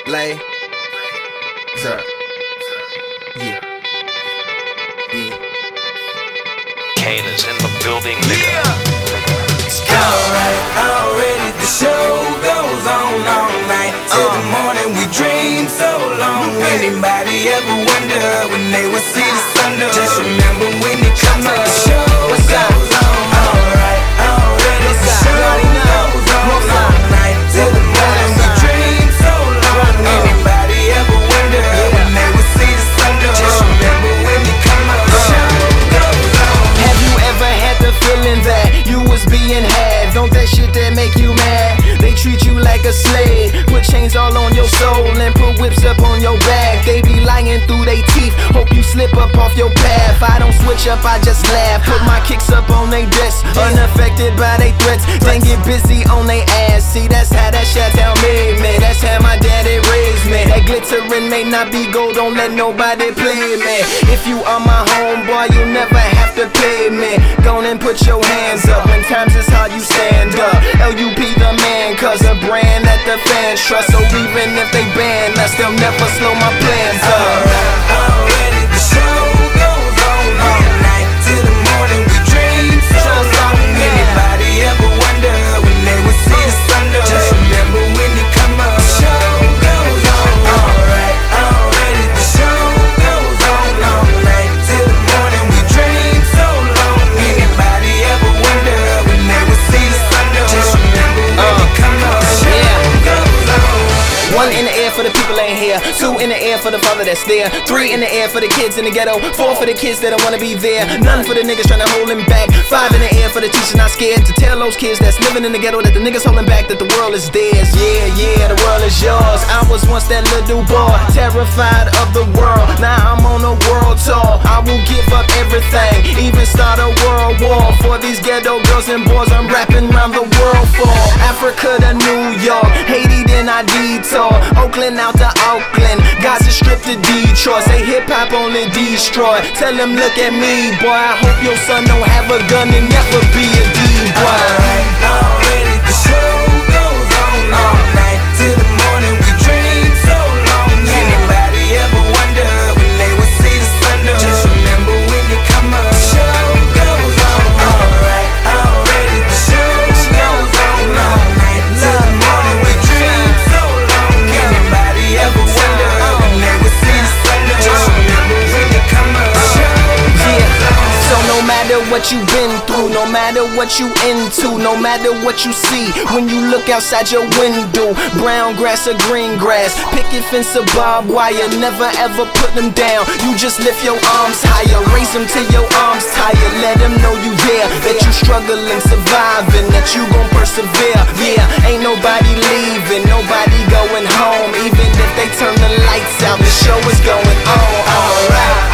Lay. Sir. Yeah. Yeah. Kane is in the building, nigga. Alright, already the show goes on all night. Till the morning we dream so long. Anybody ever wonder when they would see the sun up? Just remember when it comes up, the show goes on. Alright, already the show goes on all night. Till the morning we dream so long. Anybody ever wonder when they would see the sun up? Just remember when it comes up, the show goes on. Have you ever had the feeling that you was being had? Don't that shit that make you mad? They treat you like a slave, put chains all on your soul and put whips up on your back. They be lying through they teeth, hope you slip up off your path. I don't switch up, I just laugh, put my kicks up on they desk, unaffected by they threats. Then get busy on they ass. See, that's how that Chi-Town made me, that's how my daddy raised me. That glittering may not be gold, don't let nobody play me. If you are my homeboy, you'll never have to pay me. Go on and put your hands up, when times is hard you stand up. LUP the man, cause a brand that the fans trust. So even if they ban us, they'll never slow my plans up. Already the show goes on all night. Till the morning we dream so long. Anybody ever wonder when they would see the sun up? Just remember when it come up, the show goes on. Alright, already the show goes on all night. Till the morning we dream so long. Anybody ever wonder when they would see the sun up? Just remember when it come up, the show goes on. One in the air for the people ain't here. Two in the air for the father that's there. Three in the air for the kids in the ghetto. Four for the kids that don't wanna be there. None for the niggas trying to hold him back. Five in the air for the teachers not scared to tell those kids that's living in the ghetto that the niggas holding back, that the world is theirs. Yeah, yeah, the world is yours. I was once that little boy, terrified of the world. Now I'm on a world tour. I will give up everything, even start a world war. For these ghetto girls and boys I'm rapping around the world for. Africa to New York, Haiti then I detour. Oakland out to Oakland, Gaza Strip to Detroit. Say hip-hop only destroy. Tell them look at me, boy, I hope your son don't have a gun and never be a D-boy. Already the show goes on all night. Till the morning we dream so long. Anybody ever wonder when they would see the sun up? Just remember when it come up, the show goes on. Alright, already the show goes on all night. Till the morning we dream so long. Anybody ever wonder when they would see the sun up? Just remember when it come up, the show goes on. So no matter what you've been through, no matter what you into, no matter what you see, when you look outside your window, brown grass or green grass, picket fence or barbed wire, never ever put them down. You just lift your arms higher, raise them till your arms tired. Let them know you there, that you struggling, surviving, that you gon' persevere. Yeah, ain't nobody leaving, nobody going home. Even if they turn the lights out, the show is going on. Alright.